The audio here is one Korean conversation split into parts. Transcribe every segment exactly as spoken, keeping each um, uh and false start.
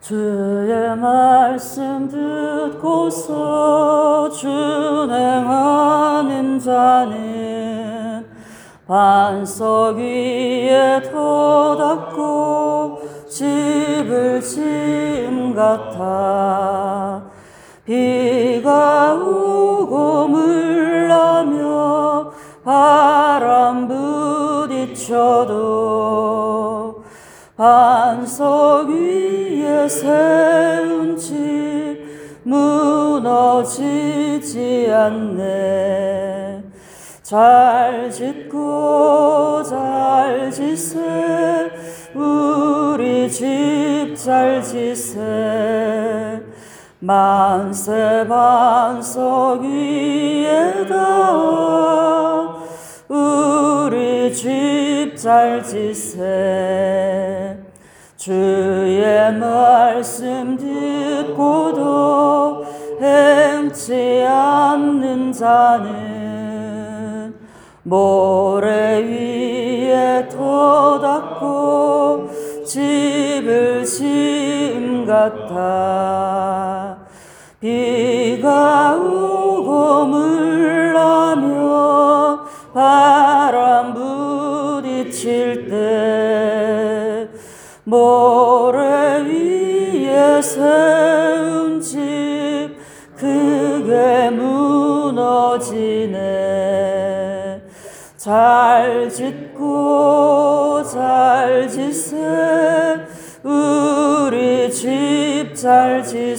주의 말씀 듣고서 준행하는 자는 반석 위에 터닫고 집을 지은 같아. 비가 오고 물나며 바람 부딪혀도 반석 위에 세운 집 무너지지 않네. 잘 짓고 잘 지세 우리 집 잘 지세. 만세 반석 위에다 우리 집 잘 지세. 주의 말씀 듣고도 행치 않는 자는 모래 위에 터닫고 집을 지은 같아. 비가 오고 물나며 바람 부딪힐 때 모래 위에 세운 집 크게 무너지네. 잘 짓고 잘 지세 우리 집 잘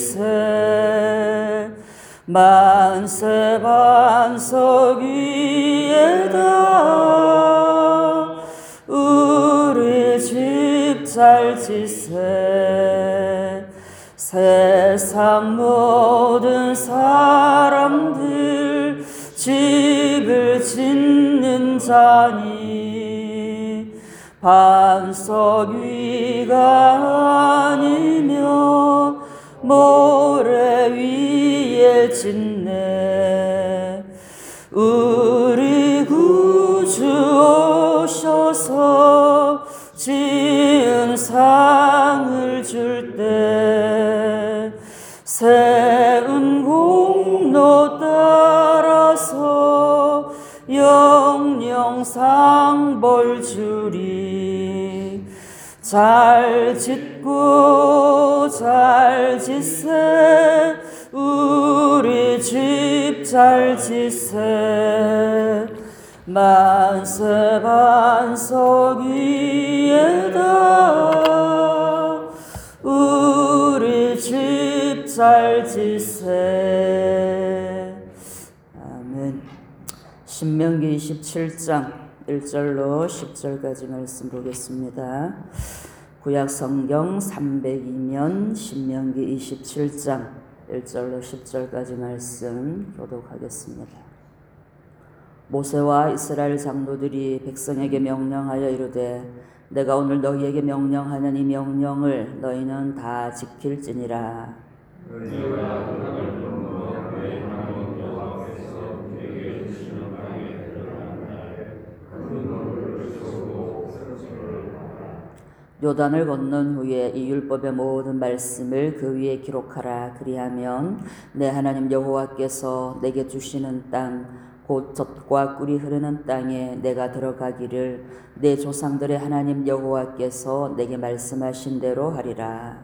지세. 만세 반석 위에다 우리 집 잘 지세. 세상 모든 사람들 집을 짓는 자니 반석 위가 아니며 모래 위에 짓네. 우리 구주 오셔서 지은 상을 줄 때 세운 공로 따라서 영영 상벌 주리. 잘 짓고 잘 지세 우리 집 잘 지세. 만세 반석 위에다 우리 집 잘 지세. 아멘. 신명기 이십칠 장 일 절로 십 절까지 말씀 보겠습니다. 구약 성경 삼백이 면 신명기 이십칠 장 일 절로 십 절까지 말씀 교독하겠습니다. 모세와 이스라엘 장로들이 백성에게 명령하여 이르되 내가 오늘 너희에게 명령하는 이 명령을 너희는 다 지킬지니라. 요단을 건넌 후에 이 율법의 모든 말씀을 그 위에 기록하라. 그리하면 내 하나님 여호와께서 내게 주시는 땅 곧 젖과 꿀이 흐르는 땅에 내가 들어가기를 내 조상들의 하나님 여호와께서 내게 말씀하신 대로 하리라.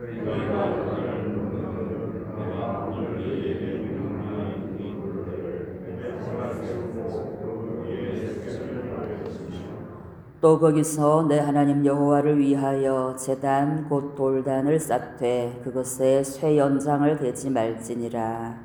또 거기서 내 하나님 여호와를 위하여 제단 곧 돌단을 쌓되 그것에 쇠 연장을 대지 말지니라.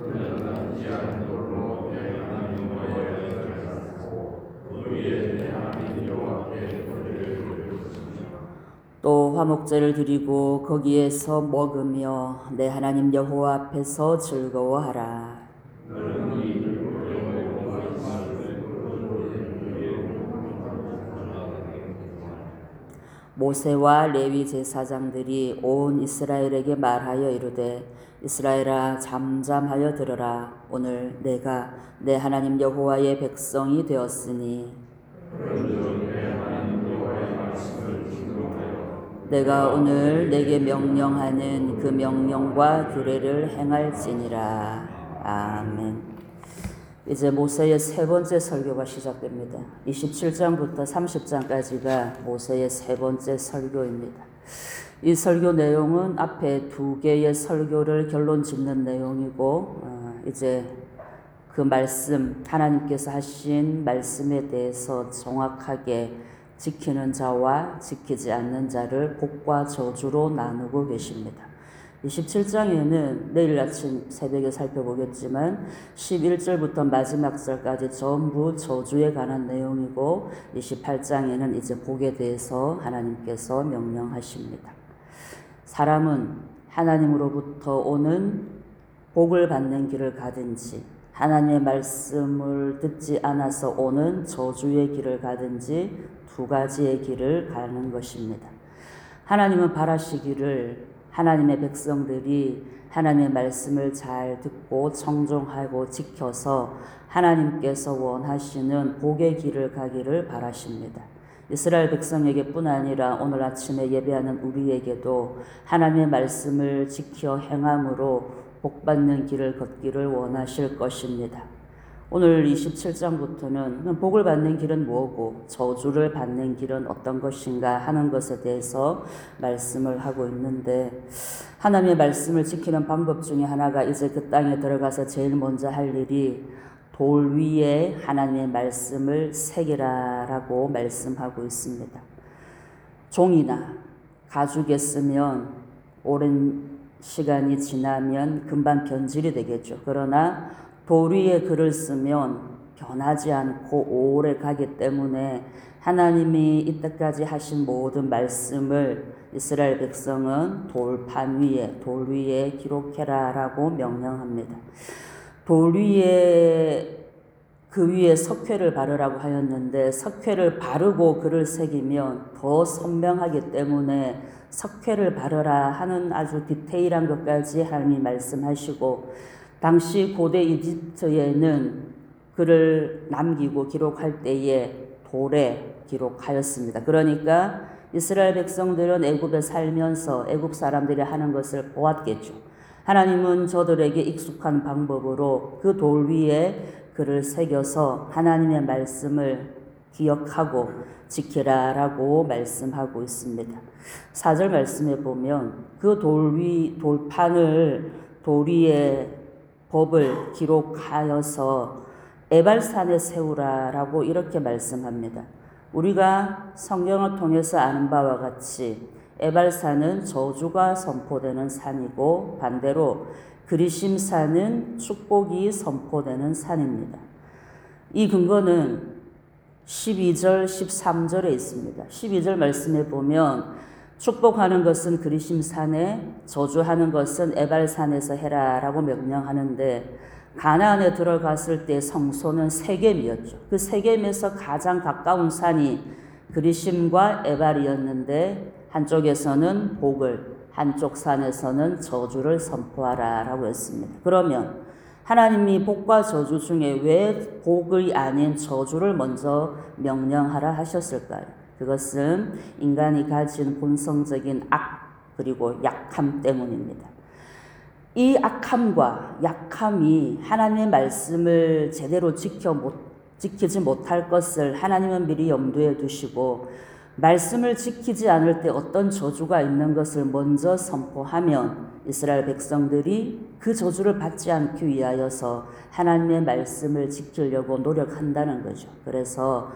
또 화목제를 드리고 거기에서 먹으며 내 하나님 여호와 앞에서 즐거워하라. 모세와 레위 제사장들이 온 이스라엘에게 말하여 이르되 이스라엘아 잠잠하여 들으라. 오늘 내가 내 하나님 여호와의 백성이 되었으니 내가 오늘 내게 명령하는 그 명령과 규례를 행할지니라. 아멘. 이제 모세의 세 번째 설교가 시작됩니다. 이십칠 장부터 삼십 장까지가 모세의 세 번째 설교입니다. 이 설교 내용은 앞에 두 개의 설교를 결론 짓는 내용이고, 어, 이제 그 말씀, 하나님께서 하신 말씀에 대해서 정확하게 지키는 자와 지키지 않는 자를 복과 저주로 나누고 계십니다. 이십칠 장에는 내일 아침 새벽에 살펴보겠지만 십일 절부터 마지막 절까지 전부 저주에 관한 내용이고, 이십팔 장에는 이제 복에 대해서 하나님께서 명령하십니다. 사람은 하나님으로부터 오는 복을 받는 길을 가든지 하나님의 말씀을 듣지 않아서 오는 저주의 길을 가든지 두 가지의 길을 가는 것입니다. 하나님은 바라시기를 하나님의 백성들이 하나님의 말씀을 잘 듣고 청종하고 지켜서 하나님께서 원하시는 복의 길을 가기를 바라십니다. 이스라엘 백성에게 뿐 아니라 오늘 아침에 예배하는 우리에게도 하나님의 말씀을 지켜 행함으로 복받는 길을 걷기를 원하실 것입니다. 오늘 이십칠 장부터는 복을 받는 길은 뭐고 저주를 받는 길은 어떤 것인가 하는 것에 대해서 말씀을 하고 있는데, 하나님의 말씀을 지키는 방법 중에 하나가 이제 그 땅에 들어가서 제일 먼저 할 일이 돌 위에 하나님의 말씀을 새기라라고 말씀하고 있습니다. 종이나 가죽에 쓰면 오랜 시간이 지나면 금방 변질이 되겠죠. 그러나 돌 위에 글을 쓰면 변하지 않고 오래 가기 때문에 하나님이 이때까지 하신 모든 말씀을 이스라엘 백성은 돌판 위에, 돌 위에 기록해라라고 명령합니다. 돌 위에, 그 위에 석회를 바르라고 하였는데, 석회를 바르고 글을 새기면 더 선명하기 때문에 석회를 바르라 하는 아주 디테일한 것까지 하나님이 말씀하시고, 당시 고대 이집트에는 글을 남기고 기록할 때에 돌에 기록하였습니다. 그러니까 이스라엘 백성들은 애굽에 살면서 애굽 사람들이 하는 것을 보았겠죠. 하나님은 저들에게 익숙한 방법으로 그 돌 위에 글을 새겨서 하나님의 말씀을 기억하고 지키라라고 말씀하고 있습니다. 사 절 말씀에 보면 그 돌 위, 돌판을 돌 위에 법을 기록하여서 에발산에 세우라라고 이렇게 말씀합니다. 우리가 성경을 통해서 아는 바와 같이 에발산은 저주가 선포되는 산이고, 반대로 그리심산은 축복이 선포되는 산입니다. 이 근거는 십이 절, 십삼 절에 있습니다. 십이 절 말씀에 보면 축복하는 것은 그리심산에, 저주하는 것은 에발산에서 해라라고 명령하는데, 가나안에 들어갔을 때 성소는 세겜이었죠. 그 세겜에서 가장 가까운 산이 그리심과 에발이었는데, 한쪽에서는 복을, 한쪽 산에서는 저주를 선포하라라고 했습니다. 그러면 하나님이 복과 저주 중에 왜 복이 아닌 저주를 먼저 명령하라 하셨을까요? 그것은 인간이 가진 본성적인 악 그리고 약함 때문입니다. 이 악함과 약함이 하나님의 말씀을 제대로 지켜 못, 지키지 못할 것을 하나님은 미리 염두에 두시고, 말씀을 지키지 않을 때 어떤 저주가 있는 것을 먼저 선포하면 이스라엘 백성들이 그 저주를 받지 않기 위하여서 하나님의 말씀을 지키려고 노력한다는 거죠. 그래서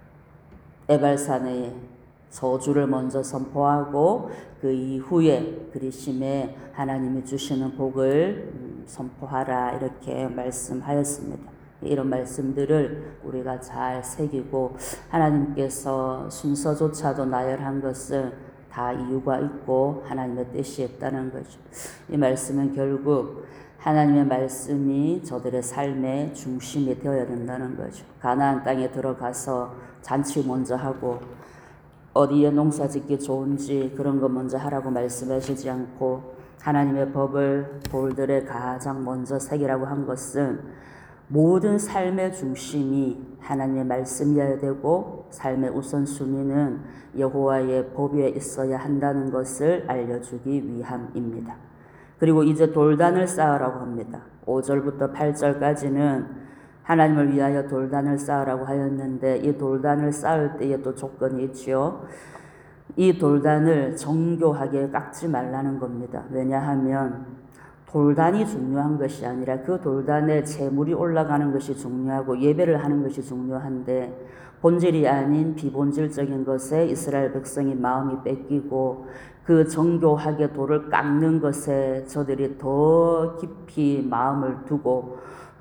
에발산에 저주를 먼저 선포하고 그 이후에 그리심에 하나님이 주시는 복을 선포하라 이렇게 말씀하였습니다. 이런 말씀들을 우리가 잘 새기고, 하나님께서 순서조차도 나열한 것은 다 이유가 있고 하나님의 뜻이 있다는 거죠. 이 말씀은 결국 하나님의 말씀이 저들의 삶의 중심이 되어야 된다는 거죠. 가나안 땅에 들어가서 잔치 먼저 하고 어디에 농사 짓기 좋은지 그런 거 먼저 하라고 말씀하시지 않고, 하나님의 법을 돌들의 가장 먼저 새기라고 한 것은 모든 삶의 중심이 하나님의 말씀이어야 되고 삶의 우선순위는 여호와의 법에 있어야 한다는 것을 알려주기 위함입니다. 그리고 이제 돌단을 쌓으라고 합니다. 오 절부터 팔 절까지는 하나님을 위하여 돌단을 쌓으라고 하였는데 이 돌단을 쌓을 때에 또 조건이 있지요. 이 돌단을 정교하게 깎지 말라는 겁니다. 왜냐하면 돌단이 중요한 것이 아니라 그 돌단에 재물이 올라가는 것이 중요하고 예배를 하는 것이 중요한데 본질이 아닌 비본질적인 것에 이스라엘 백성이 마음이 뺏기고 그 정교하게 돌을 깎는 것에 저들이 더 깊이 마음을 두고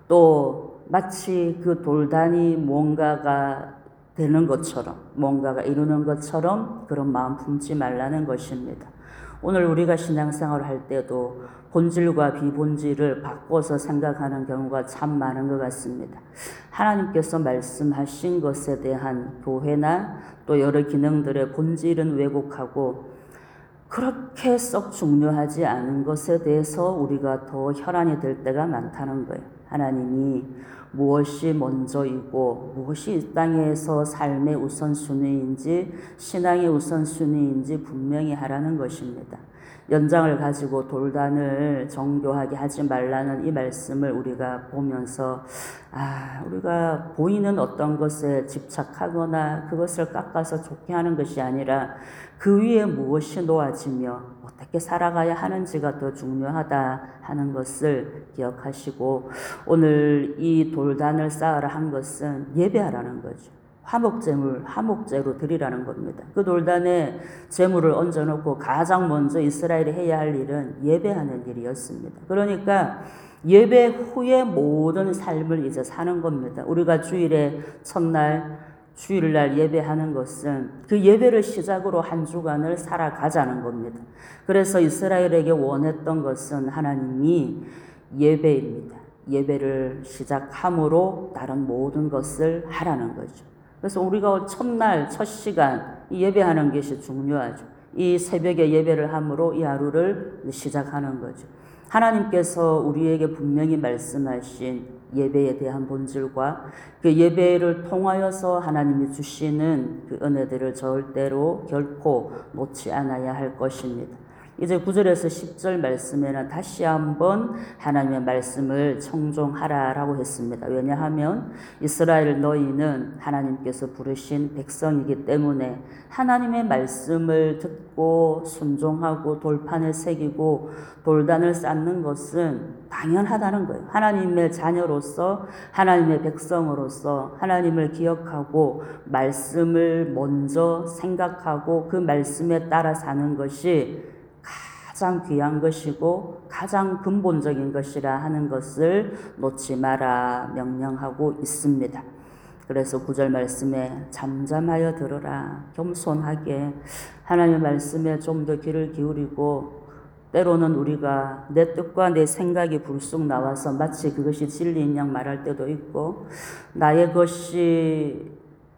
또 마치 그 돌단이 뭔가가 되는 것처럼 뭔가가 이루는 것처럼 그런 마음 품지 말라는 것입니다. 오늘 우리가 신앙생활을 할 때도 본질과 비본질을 바꿔서 생각하는 경우가 참 많은 것 같습니다. 하나님께서 말씀하신 것에 대한 교회나 또 여러 기능들의 본질은 왜곡하고 그렇게 썩 중요하지 않은 것에 대해서 우리가 더 혈안이 될 때가 많다는 거예요. 하나님이 무엇이 먼저이고 무엇이 이 땅에서 삶의 우선순위인지 신앙의 우선순위인지 분명히 하라는 것입니다. 연장을 가지고 돌단을 정교하게 하지 말라는 이 말씀을 우리가 보면서 아, 우리가 보이는 어떤 것에 집착하거나 그것을 깎아서 좋게 하는 것이 아니라 그 위에 무엇이 놓아지며 어떻게 살아가야 하는지가 더 중요하다 하는 것을 기억하시고 오늘 이 돌단을 쌓으라 한 것은 예배하라는 거죠. 화목제물, 화목제로 드리라는 겁니다. 그 돌단에 제물을 얹어놓고 가장 먼저 이스라엘이 해야 할 일은 예배하는 일이었습니다. 그러니까 예배 후에 모든 삶을 이제 사는 겁니다. 우리가 주일에 첫날, 주일날 예배하는 것은 그 예배를 시작으로 한 주간을 살아가자는 겁니다. 그래서 이스라엘에게 원했던 것은 하나님이 예배입니다. 예배를 시작함으로 다른 모든 것을 하라는 거죠. 그래서 우리가 첫날, 첫 시간 예배하는 것이 중요하죠. 이 새벽에 예배를 함으로 이 하루를 시작하는 거죠. 하나님께서 우리에게 분명히 말씀하신 예배에 대한 본질과 그 예배를 통하여서 하나님이 주시는 그 은혜들을 절대로 결코 놓지 않아야 할 것입니다. 이제 구 절에서 십 절 말씀에는 다시 한번 하나님의 말씀을 청종하라라고 했습니다. 왜냐하면 이스라엘 너희는 하나님께서 부르신 백성이기 때문에 하나님의 말씀을 듣고 순종하고 돌판을 새기고 돌단을 쌓는 것은 당연하다는 거예요. 하나님의 자녀로서 하나님의 백성으로서 하나님을 기억하고 말씀을 먼저 생각하고 그 말씀에 따라 사는 것이 가장 귀한 것이고 가장 근본적인 것이라 하는 것을 놓지 마라 명령하고 있습니다. 그래서 구 절 말씀에 잠잠하여 들으라, 겸손하게 하나님의 말씀에 좀 더 귀를 기울이고 때로는 우리가 내 뜻과 내 생각이 불쑥 나와서 마치 그것이 진리인 양 말할 때도 있고 나의 것이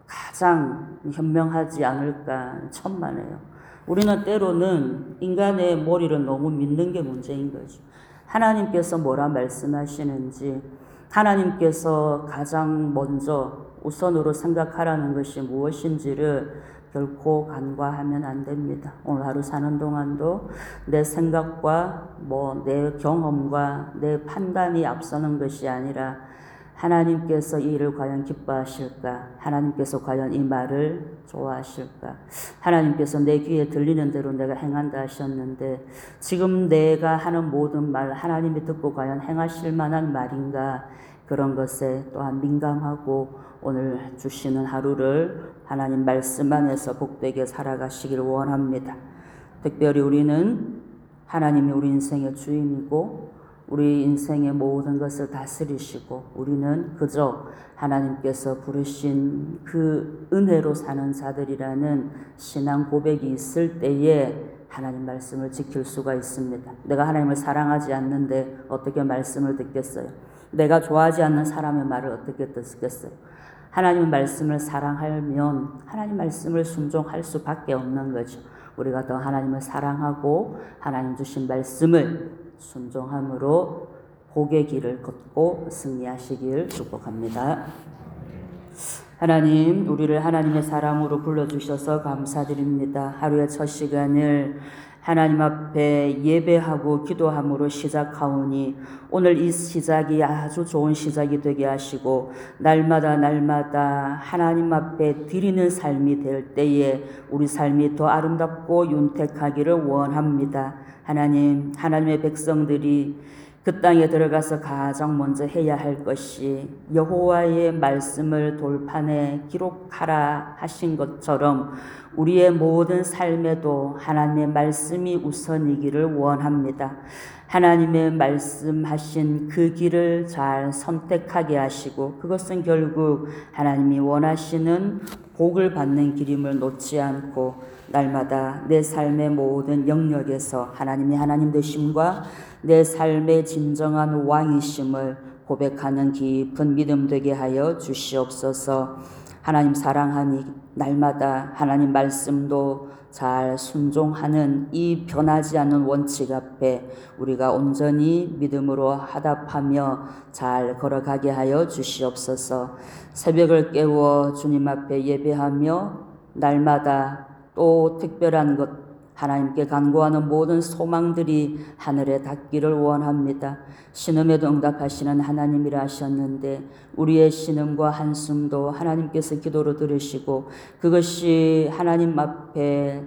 가장 현명하지 않을까 천만에요. 우리는 때로는 인간의 머리를 너무 믿는 게 문제인 거죠. 하나님께서 뭐라 말씀하시는지 하나님께서 가장 먼저 우선으로 생각하라는 것이 무엇인지를 결코 간과하면 안 됩니다. 오늘 하루 사는 동안도 내 생각과 뭐 내 경험과 내 판단이 앞서는 것이 아니라 하나님께서 이 일을 과연 기뻐하실까? 하나님께서 과연 이 말을 좋아하실까? 하나님께서 내 귀에 들리는 대로 내가 행한다 하셨는데 지금 내가 하는 모든 말 하나님이 듣고 과연 행하실 만한 말인가? 그런 것에 또한 민감하고 오늘 주시는 하루를 하나님 말씀 안에서 복되게 살아가시길 원합니다. 특별히 우리는 하나님이 우리 인생의 주인이고 우리 인생의 모든 것을 다스리시고 우리는 그저 하나님께서 부르신 그 은혜로 사는 자들이라는 신앙 고백이 있을 때에 하나님 말씀을 지킬 수가 있습니다. 내가 하나님을 사랑하지 않는데 어떻게 말씀을 듣겠어요? 내가 좋아하지 않는 사람의 말을 어떻게 듣겠어요? 하나님 말씀을 사랑하면 하나님 말씀을 순종할 수밖에 없는 거죠. 우리가 더 하나님을 사랑하고 하나님 주신 말씀을 순종함으로 복의 길을 걷고 승리하시길 축복합니다. 하나님, 우리를 하나님의 사랑으로 불러주셔서 감사드립니다. 하루의 첫 시간을 하나님 앞에 예배하고 기도함으로 시작하오니 오늘 이 시작이 아주 좋은 시작이 되게 하시고 날마다 날마다 하나님 앞에 드리는 삶이 될 때에 우리 삶이 더 아름답고 윤택하기를 원합니다. 하나님, 하나님의 백성들이 그 땅에 들어가서 가장 먼저 해야 할 것이 여호와의 말씀을 돌판에 기록하라 하신 것처럼 우리의 모든 삶에도 하나님의 말씀이 우선이기를 원합니다. 하나님의 말씀하신 그 길을 잘 선택하게 하시고 그것은 결국 하나님이 원하시는 복을 받는 길임을 놓지 않고 날마다 내 삶의 모든 영역에서 하나님이 하나님 되심과 내 삶의 진정한 왕이심을 고백하는 깊은 믿음 되게 하여 주시옵소서. 하나님 사랑하니 날마다 하나님 말씀도 잘 순종하는 이 변하지 않는 원칙 앞에 우리가 온전히 믿음으로 화답하며 잘 걸어가게 하여 주시옵소서. 새벽을 깨워 주님 앞에 예배하며 날마다 또 특별한 것 하나님께 간구하는 모든 소망들이 하늘에 닿기를 원합니다. 신음에도 응답하시는 하나님이라 하셨는데 우리의 신음과 한숨도 하나님께서 기도로 들으시고 그것이 하나님 앞에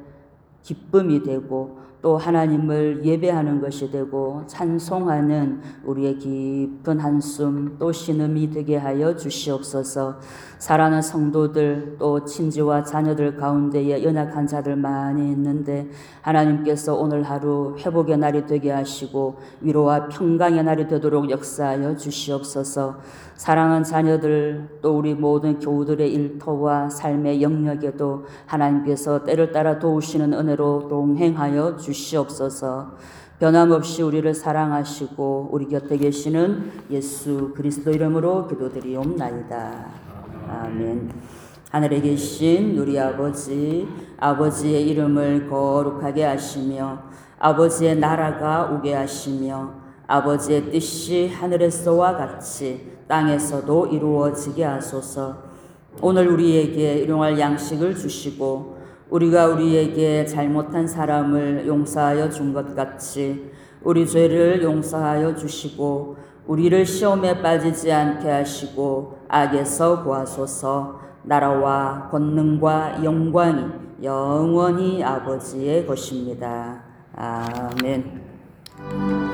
기쁨이 되고 또 하나님을 예배하는 것이 되고 찬송하는 우리의 깊은 한숨 또 신음이 되게 하여 주시옵소서. 사랑하는 성도들 또 친지와 자녀들 가운데에 연약한 자들 많이 있는데 하나님께서 오늘 하루 회복의 날이 되게 하시고 위로와 평강의 날이 되도록 역사하여 주시옵소서. 사랑하는 자녀들 또 우리 모든 교우들의 일터와 삶의 영역에도 하나님께서 때를 따라 도우시는 은혜로 동행하여 주시옵소서. 변함없이 우리를 사랑하시고 우리 곁에 계시는 예수 그리스도 이름으로 기도드리옵나이다. 아멘. 하늘에 계신 우리 아버지, 아버지의 이름을 거룩하게 하시며 아버지의 나라가 오게 하시며 아버지의 뜻이 하늘에서와 같이 땅에서도 이루어지게 하소서. 오늘 우리에게 일용할 양식을 주시고 우리가 우리에게 잘못한 사람을 용서하여 준 것 같이 우리 죄를 용서하여 주시고 우리를 시험에 빠지지 않게 하시고 악에서 구하소서. 나라와 권능과 영광이 영원히 아버지의 것입니다. 아멘.